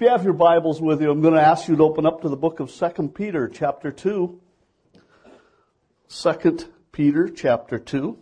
If you have your Bibles with you, I'm going to ask you to open up to the book of 2 Peter chapter 2. 2 Peter chapter 2.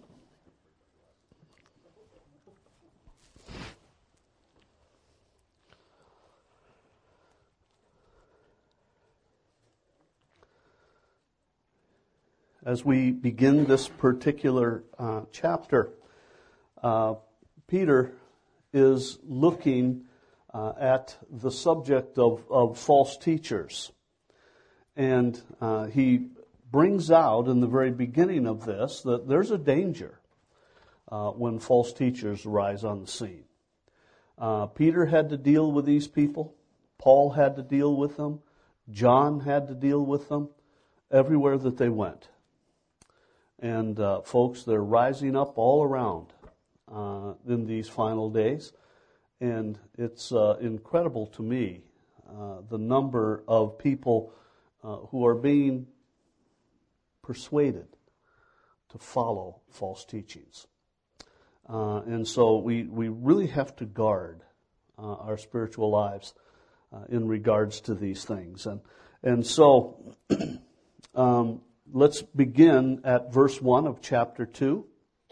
As we begin this particular chapter, Peter is looking at the subject of false teachers. And he brings out in the very beginning of this that there's a danger when false teachers rise on the scene. Peter had to deal with these people. Paul had to deal with them. John had to deal with them everywhere that they went. And folks, they're rising up all around in these final days. And it's incredible to me, the number of people who are being persuaded to follow false teachings. And so we really have to guard our spiritual lives in regards to these things. And so let's begin at verse 1 of chapter 2.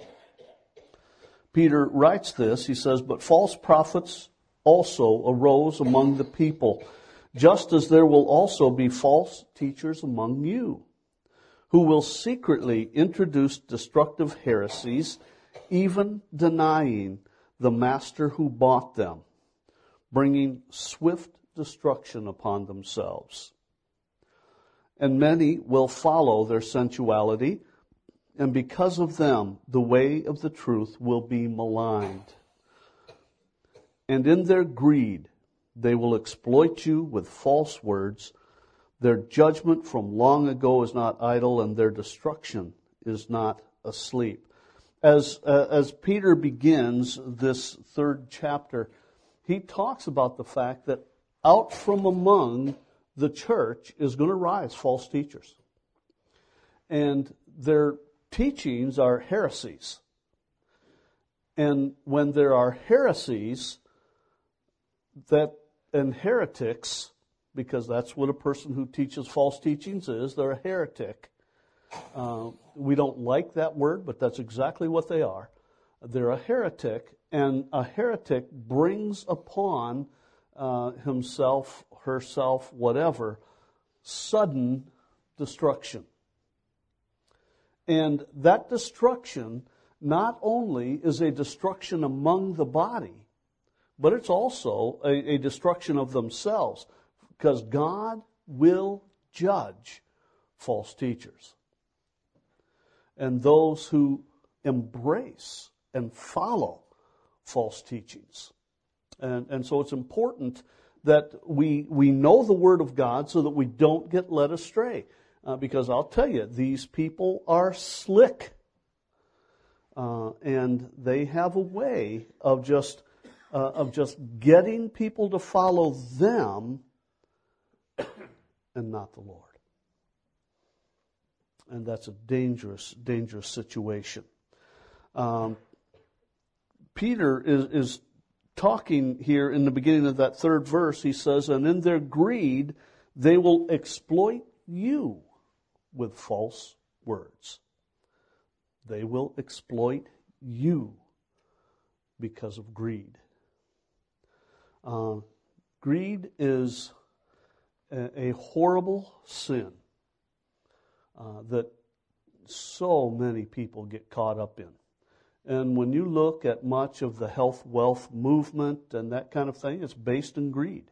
Peter writes this, he says, "But false prophets also arose among the people, just as there will also be false teachers among you, who will secretly introduce destructive heresies, even denying the master who bought them, bringing swift destruction upon themselves. And many will follow their sensuality, and because of them, the way of the truth will be maligned. And in their greed, they will exploit you with false words. Their judgment from long ago is not idle, and their destruction is not asleep." As Peter begins this third chapter, he talks about the fact that out from among the church is going to rise false teachers. And their teachings are heresies. And when there are heresies and heretics, because that's what a person who teaches false teachings is, they're a heretic. We don't like that word, but that's exactly what they are. They're a heretic, and a heretic brings upon himself, herself, whatever, sudden destruction. And that destruction not only is a destruction among the body, but it's also a destruction of themselves, because God will judge false teachers and those who embrace and follow false teachings. And so it's important that we know the Word of God so that we don't get led astray. Because I'll tell you, these people are slick. And they have a way of just getting people to follow them and not the Lord. And that's a dangerous, dangerous situation. Peter is talking here in the beginning of that third verse. He says, "And in their greed, they will exploit you with false words." They will exploit you because of greed. Greed is a horrible sin that so many people get caught up in. And when you look at much of the health, wealth movement and that kind of thing, it's based in greed.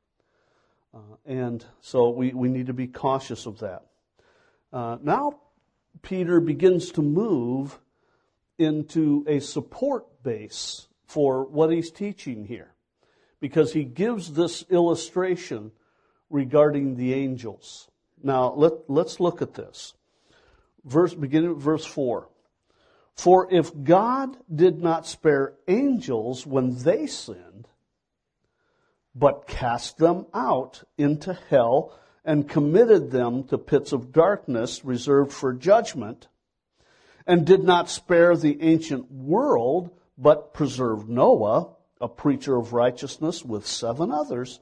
And so we need to be cautious of that. Now, Peter begins to move into a support base for what he's teaching here, because he gives this illustration regarding the angels. Now, let's look at this. Beginning with verse 4. "For if God did not spare angels when they sinned, but cast them out into hell and committed them to pits of darkness reserved for judgment, and did not spare the ancient world, but preserved Noah, a preacher of righteousness, with 7 others,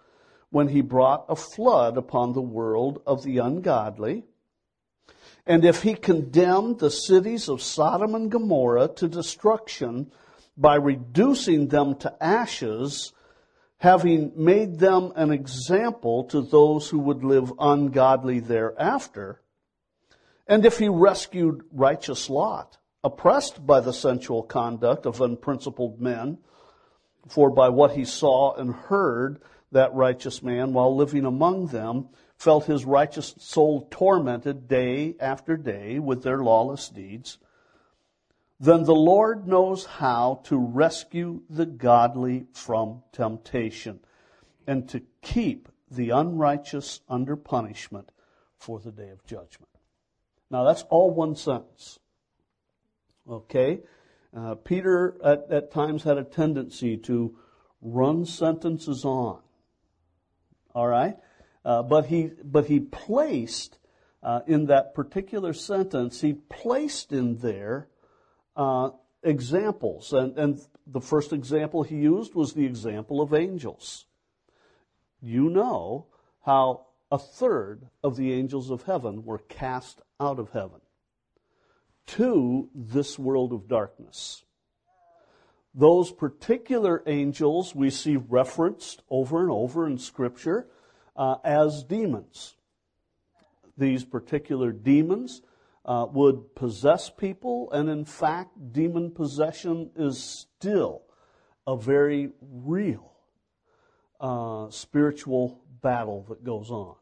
when he brought a flood upon the world of the ungodly, and if he condemned the cities of Sodom and Gomorrah to destruction by reducing them to ashes, having made them an example to those who would live ungodly thereafter, and if he rescued righteous Lot, oppressed by the sensual conduct of unprincipled men, for by what he saw and heard, that righteous man, while living among them, felt his righteous soul tormented day after day with their lawless deeds, then the Lord knows how to rescue the godly from temptation and to keep the unrighteous under punishment for the day of judgment. Now that's all one sentence. Okay? Peter at times had a tendency to run sentences on. All right? But he placed in that particular sentence, he placed in there examples. And the first example he used was the example of angels. You know how a third of the angels of heaven were cast out of heaven to this world of darkness. Those particular angels we see referenced over and over in Scripture as demons. These particular demons would possess people, and in fact, demon possession is still a very real spiritual battle that goes on.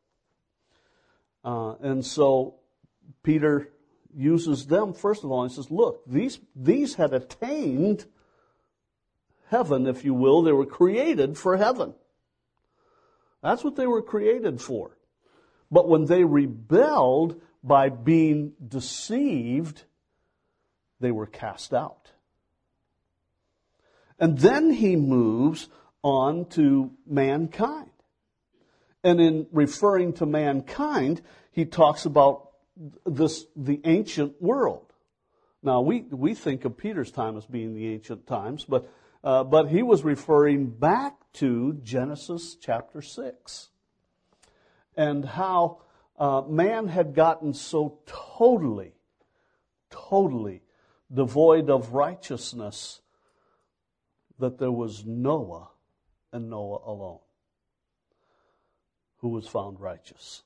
And so Peter uses them, first of all, and says, look, these had attained heaven, if you will. They were created for heaven. That's what they were created for. But when they rebelled by being deceived, they were cast out. And then he moves on to mankind. And in referring to mankind, he talks about the ancient world. Now, we think of Peter's time as being the ancient times, but he was referring back to Genesis chapter 6 and how man had gotten so totally devoid of righteousness that there was Noah and Noah alone who was found righteous.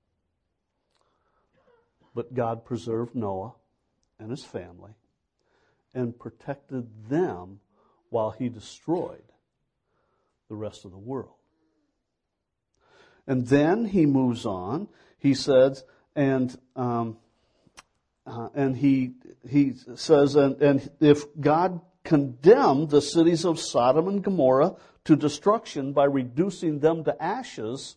But God preserved Noah and his family and protected them while he destroyed the rest of the world. And then he moves on. He says, and he says, and if God condemned the cities of Sodom and Gomorrah to destruction by reducing them to ashes,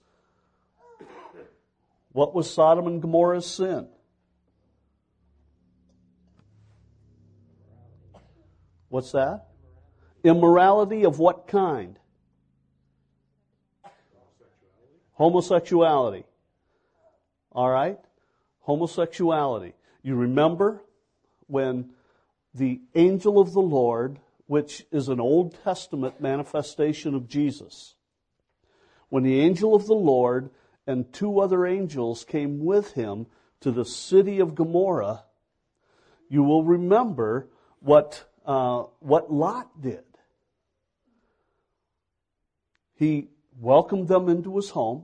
what was Sodom and Gomorrah's sin? What's that? Immorality of what kind? Homosexuality. All right? Homosexuality. You remember when the angel of the Lord, which is an Old Testament manifestation of Jesus, when the angel of the Lord and two other angels came with him to the city of Gomorrah, you will remember what Lot did. He welcomed them into his home,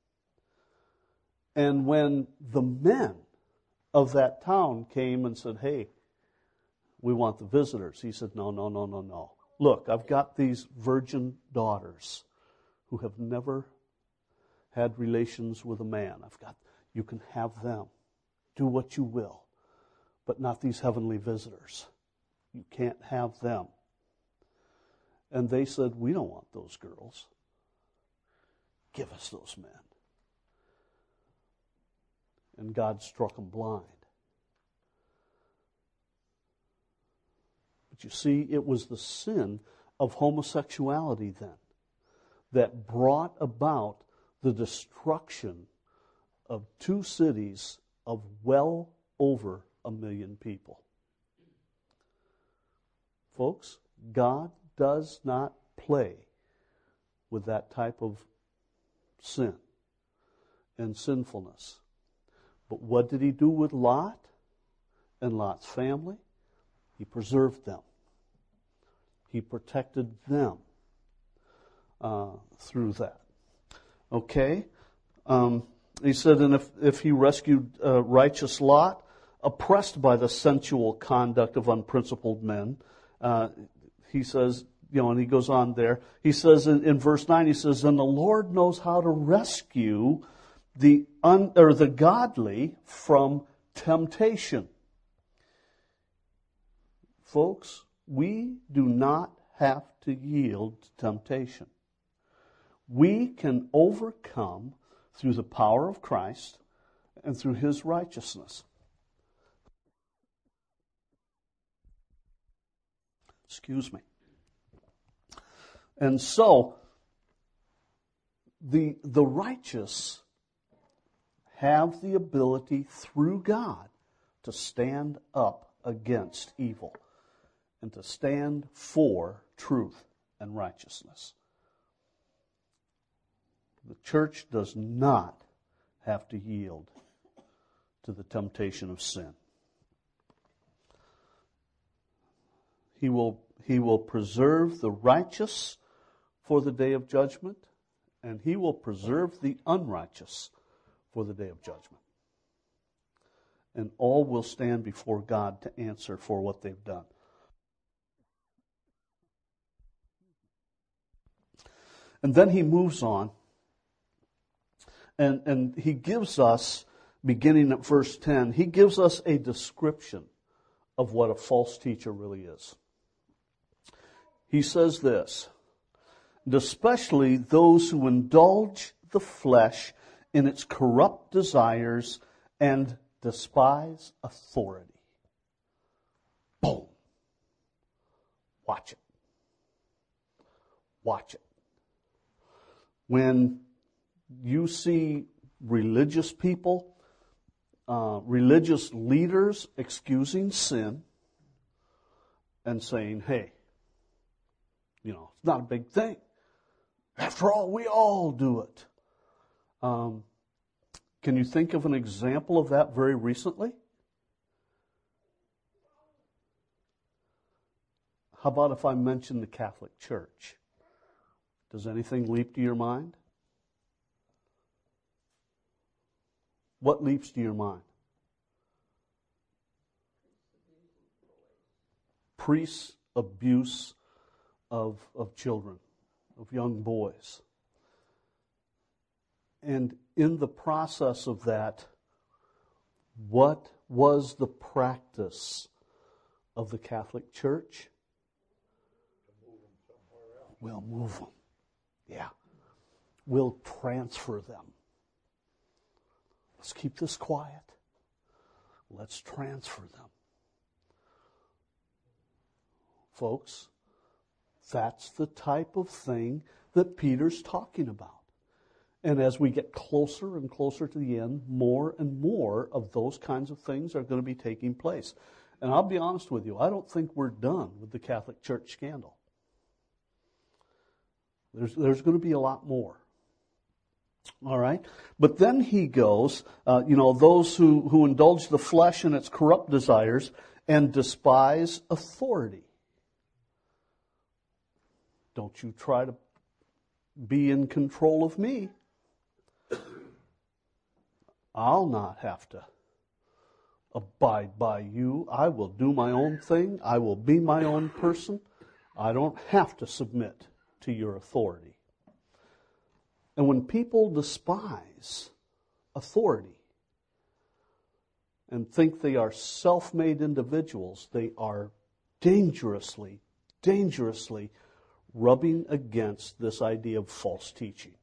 and when the men of that town came and said, hey, we want the visitors, he said, no. Look, I've got these virgin daughters who have never had relations with a man. You can have them. Do what you will, but not these heavenly visitors. You can't have them. And they said, we don't want those girls. Give us those men. And God struck them blind. But you see, it was the sin of homosexuality then that brought about the destruction of two cities of well over 1 million people. Folks, God does not play with that type of sin and sinfulness. But what did he do with Lot and Lot's family? He preserved them. He protected them through that. Okay? He said, and if he rescued righteous Lot, oppressed by the sensual conduct of unprincipled men, he says, and he goes on there, he says in verse 9, he says, and the Lord knows how to rescue the godly from temptation. Folks, we do not have to yield to temptation. We can overcome through the power of Christ and through His righteousness. Excuse me. And so, the righteous have the ability through God to stand up against evil and to stand for truth and righteousness. The church does not have to yield to the temptation of sin. He will preserve the righteous for the day of judgment, and He will preserve the unrighteous for the day of judgment. And all will stand before God to answer for what they've done. And then he moves on, and he gives us, beginning at verse 10, he gives us a description of what a false teacher really is. He says this, and especially those who indulge the flesh in its corrupt desires and despise authority. Boom. Watch it. Watch it. When you see religious people, religious leaders excusing sin and saying, hey, it's not a big thing. After all, we all do it. Can you think of an example of that very recently? How about if I mention the Catholic Church? Does anything leap to your mind? What leaps to your mind? Priests' abuse of children, of young boys. And in the process of that, what was the practice of the Catholic Church? We'll move them. Yeah. We'll transfer them. Let's keep this quiet. Let's transfer them. Folks, that's the type of thing that Peter's talking about. And as we get closer and closer to the end, more and more of those kinds of things are going to be taking place. And I'll be honest with you, I don't think we're done with the Catholic Church scandal. There's going to be a lot more. All right? But then he goes, those who indulge the flesh in its corrupt desires and despise authority. Don't you try to be in control of me. I'll not have to abide by you. I will do my own thing. I will be my own person. I don't have to submit to your authority. And when people despise authority and think they are self-made individuals, they are dangerously rubbing against this idea of false teaching.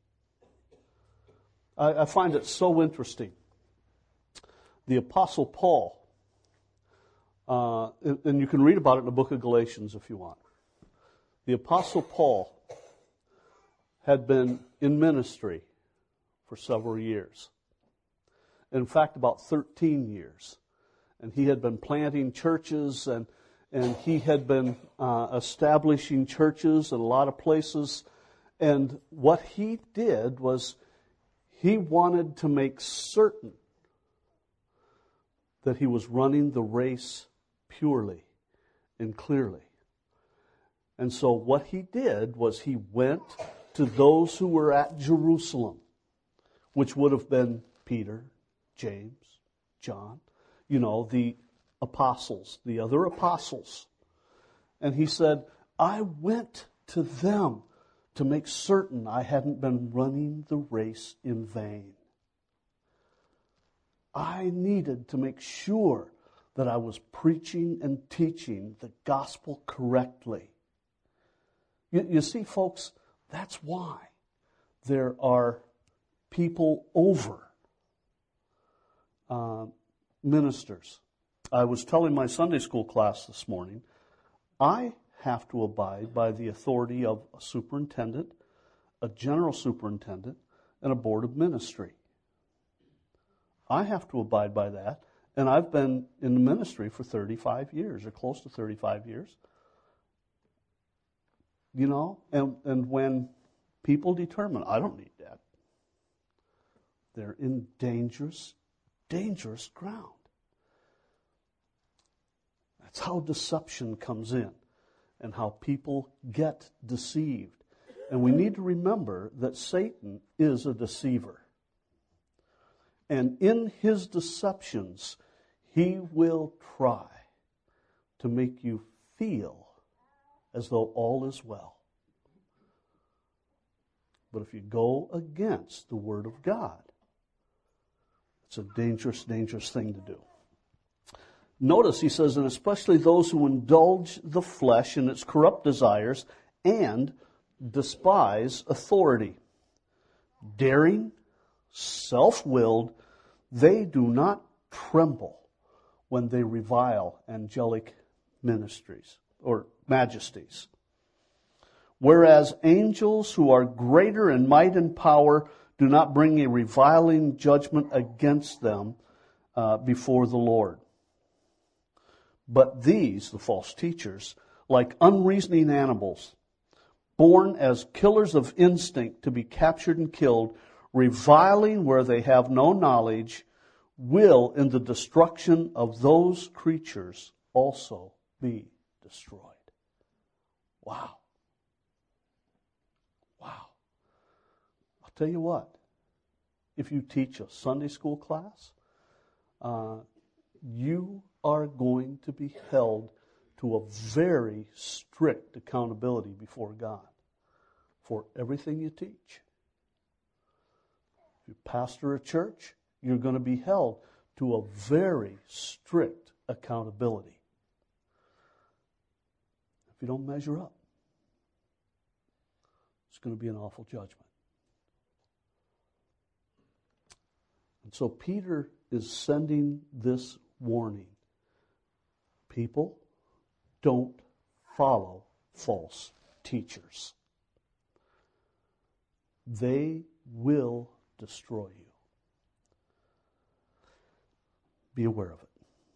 I find it so interesting. The Apostle Paul, and you can read about it in the book of Galatians if you want. The Apostle Paul had been in ministry for several years. In fact, about 13 years. And he had been planting churches and he had been establishing churches in a lot of places. And what he did was He wanted to make certain that he was running the race purely and clearly. And so what he did was he went to those who were at Jerusalem, which would have been Peter, James, John, the apostles, the other apostles. And he said, I went to them to make certain I hadn't been running the race in vain. I needed to make sure that I was preaching and teaching the gospel correctly. You see, folks, that's why there are people over ministers. I was telling my Sunday school class this morning, I have to abide by the authority of a superintendent, a general superintendent, and a board of ministry. I have to abide by that, and I've been in the ministry for 35 years, or close to 35 years. And when people determine, I don't need that, they're in dangerous ground. That's how deception comes in and how people get deceived. And we need to remember that Satan is a deceiver. And in his deceptions, he will try to make you feel as though all is well. But if you go against the Word of God, it's a dangerous thing to do. Notice he says, and especially those who indulge the flesh in its corrupt desires and despise authority. Daring, self-willed, they do not tremble when they revile angelic ministries or majesties. Whereas angels who are greater in might and power do not bring a reviling judgment against them before the Lord. But these, the false teachers, like unreasoning animals, born as killers of instinct to be captured and killed, reviling where they have no knowledge, will in the destruction of those creatures also be destroyed. Wow. I'll tell you what, if you teach a Sunday school class, you are going to be held to a very strict accountability before God for everything you teach. If you pastor a church, you're going to be held to a very strict accountability. If you don't measure up, it's going to be an awful judgment. And so Peter is sending this warning. People, don't follow false teachers. They will destroy you. Be aware of it.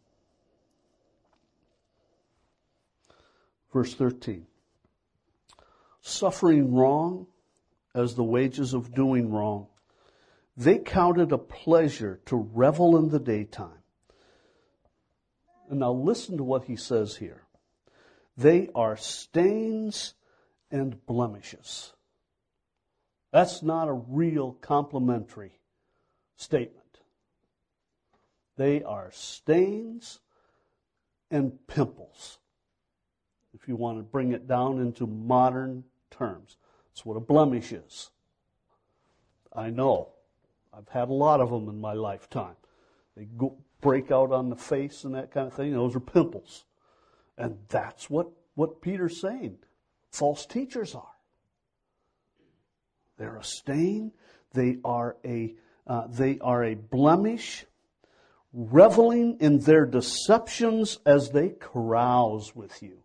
Verse 13. Suffering wrong as the wages of doing wrong, they counted a pleasure to revel in the daytime. And now listen to what he says here. They are stains and blemishes. That's not a real complimentary statement. They are stains and pimples, if you want to bring it down into modern terms. That's what a blemish is. I know. I've had a lot of them in my lifetime. They break out on the face and that kind of thing. Those are pimples. And that's what Peter's saying false teachers are. They're a stain. They are a blemish, reveling in their deceptions as they carouse with you.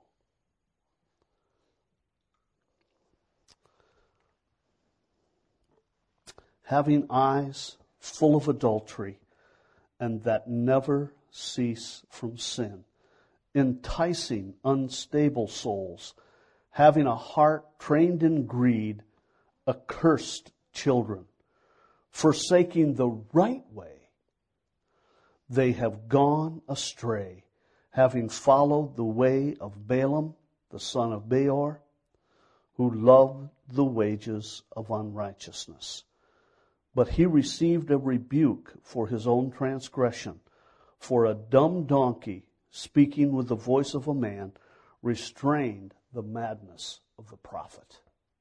Having eyes full of adultery and that never cease from sin, enticing unstable souls, having a heart trained in greed, accursed children. Forsaking the right way, they have gone astray, having followed the way of Balaam, the son of Beor, who loved the wages of unrighteousness. But he received a rebuke for his own transgression. For a dumb donkey, speaking with the voice of a man, restrained the madness of the prophet.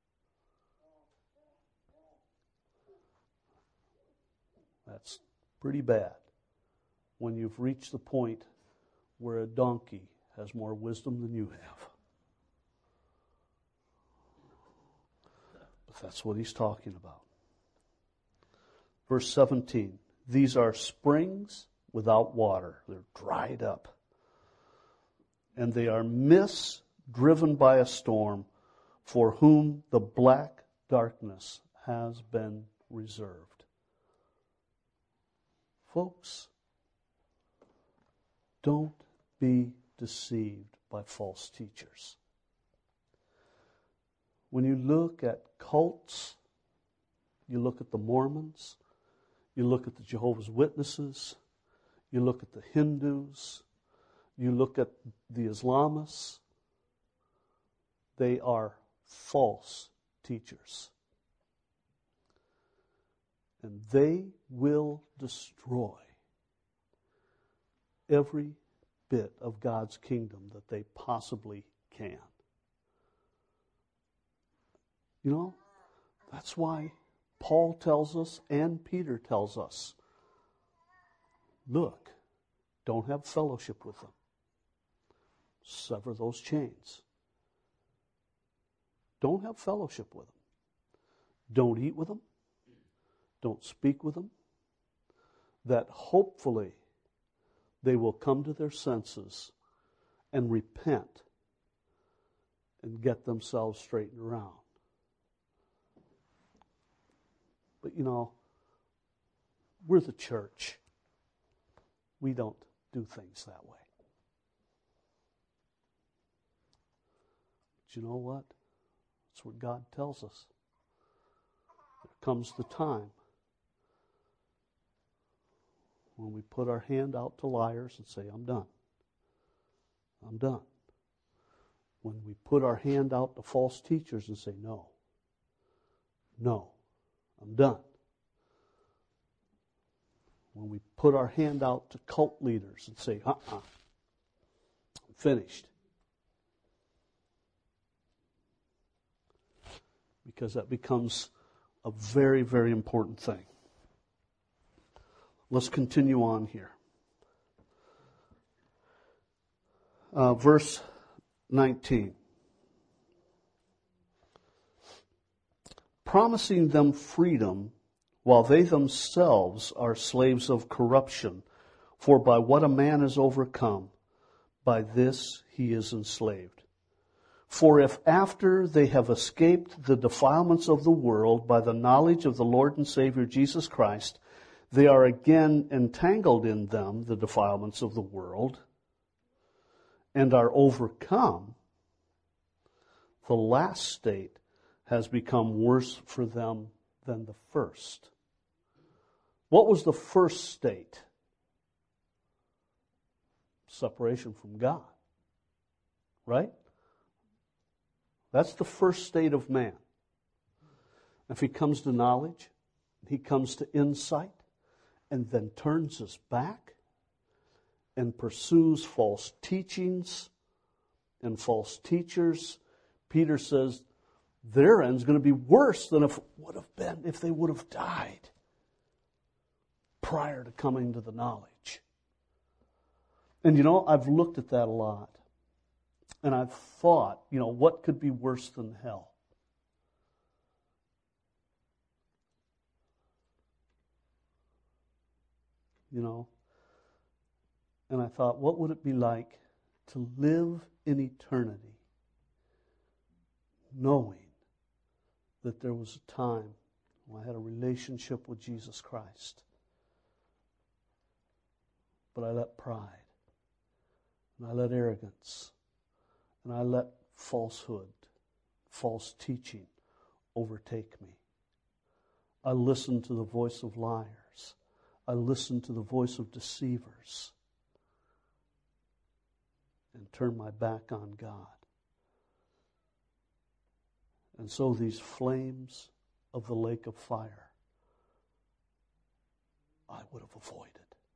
That's pretty bad when you've reached the point where a donkey has more wisdom than you have. But that's what he's talking about. Verse 17, these are springs without water. They're dried up. And they are mists driven by a storm, for whom the black darkness has been reserved. Folks, don't be deceived by false teachers. When you look at cults, you look at the Mormons, you look at the Jehovah's Witnesses, you look at the Hindus, you look at the Islamists, they are false teachers. And they will destroy every bit of God's kingdom that they possibly can. You know, that's why Paul tells us and Peter tells us, look, don't have fellowship with them. Sever those chains. Don't have fellowship with them. Don't eat with them. Don't speak with them. That hopefully they will come to their senses and repent and get themselves straightened around. But you know, we're the church. We don't do things that way. But you know what? That's what God tells us. There comes the time when we put our hand out to liars and say, I'm done. I'm done. When we put our hand out to false teachers and say, no, I'm done. When we put our hand out to cult leaders and say, I'm finished. Because that becomes a very, very important thing. Let's continue on here. Verse 19. Promising them freedom while they themselves are slaves of corruption. For by what a man is overcome, by this he is enslaved. For if after they have escaped the defilements of the world by the knowledge of the Lord and Savior Jesus Christ, they are again entangled in them, the defilements of the world, and are overcome, the last state has become worse for them than the first. What was the first state? Separation from God. Right? That's the first state of man. If he comes to knowledge, he comes to insight, and then turns his back and pursues false teachings and false teachers, Peter says their end's going to be worse than if it would have been if they would have died prior to coming to the knowledge. And you know, I've looked at that a lot. And I've thought, you know, what could be worse than hell? You know? And I thought, what would it be like to live in eternity knowing that there was a time when I had a relationship with Jesus Christ, but I let pride, and I let arrogance, and I let falsehood, false teaching overtake me. I listen to the voice of liars. I listen to the voice of deceivers and turn my back on God. And so these flames of the lake of fire, I would have avoided.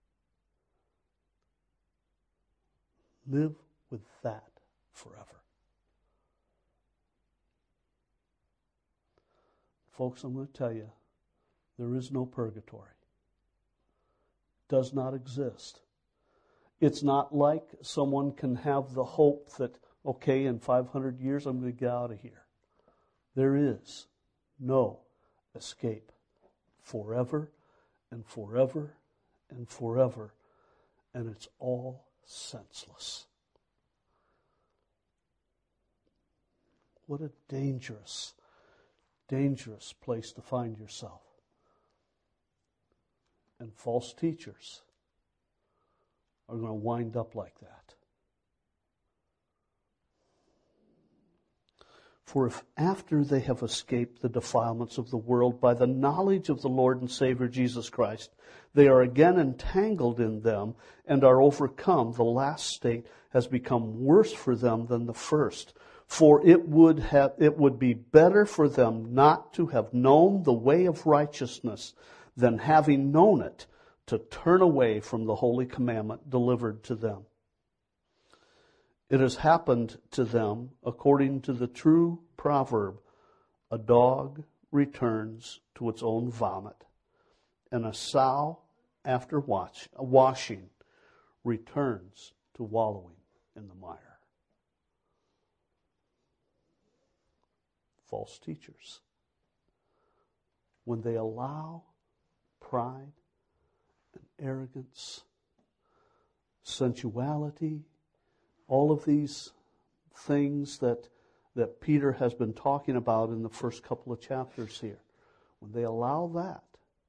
Live with that forever. Folks, I'm going to tell you, there is no purgatory. Does not exist. It's not like someone can have the hope that, okay, in 500 years I'm going to get out of here. There is no escape. Forever and forever and forever. And it's all senseless. What a dangerous, dangerous place to find yourself. And false teachers are going to wind up like that. For if after they have escaped the defilements of the world by the knowledge of the Lord and Savior Jesus Christ, they are again entangled in them and are overcome, the last state has become worse for them than the first. For it would be better for them not to have known the way of righteousness than having known it, to turn away from the holy commandment delivered to them. It has happened to them according to the true proverb, a dog returns to its own vomit, and a sow after washing returns to wallowing in the mire. False teachers, when they allow pride and arrogance, sensuality, all of these things that Peter has been talking about in the first couple of chapters here, when they allow that,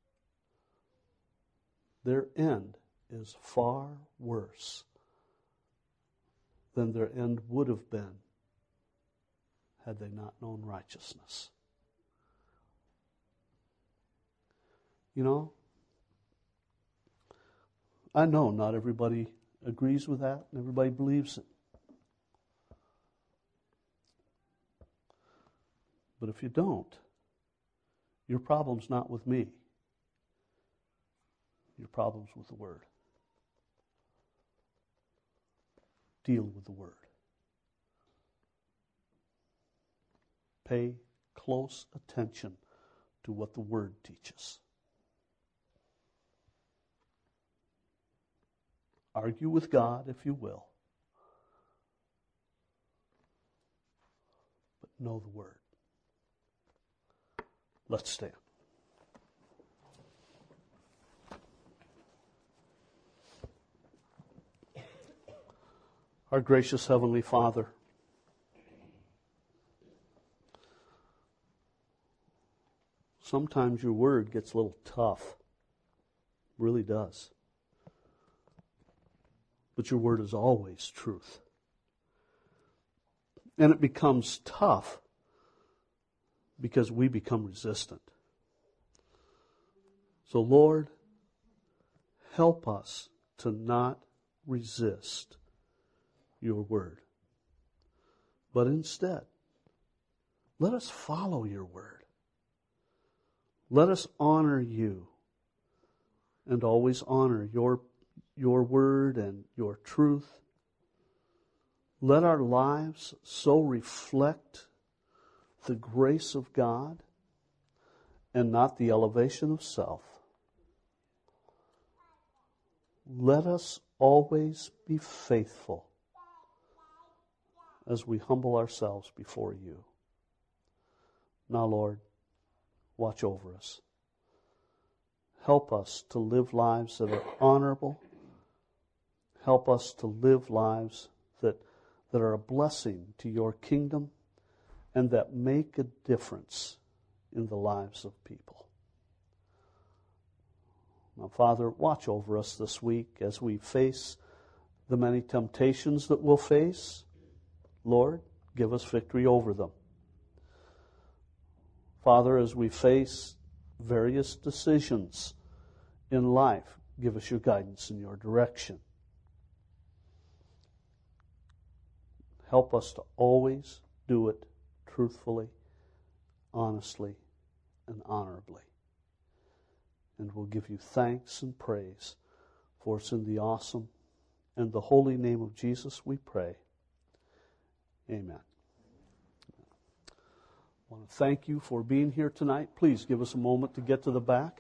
their end is far worse than their end would have been had they not known righteousness. You know, I know not everybody agrees with that and everybody believes it. But if you don't, your problem's not with me. Your problem's with the Word. Deal with the Word. Pay close attention to what the Word teaches. Argue with God if you will, but know the Word. Let's stand. Our gracious Heavenly Father, sometimes your Word gets a little tough. It really does. But your Word is always truth. And it becomes tough because we become resistant. So Lord, help us to not resist your Word. But instead, let us follow your Word. Let us honor you and always honor your Word and your truth. Let our lives so reflect the grace of God and not the elevation of self. Let us always be faithful as we humble ourselves before you. Now, Lord, watch over us. Help us to live lives that are honorable. Help us to live lives that are a blessing to your kingdom and that make a difference in the lives of people. Now, Father, watch over us this week as we face the many temptations that we'll face. Lord, give us victory over them. Father, as we face various decisions in life. Give us your guidance and your direction. Help us to always do it truthfully, honestly, and honorably. And we'll give you thanks and praise, for it's in the awesome and the holy name of Jesus we pray. Amen. I want to thank you for being here tonight. Please give us a moment to get to the back.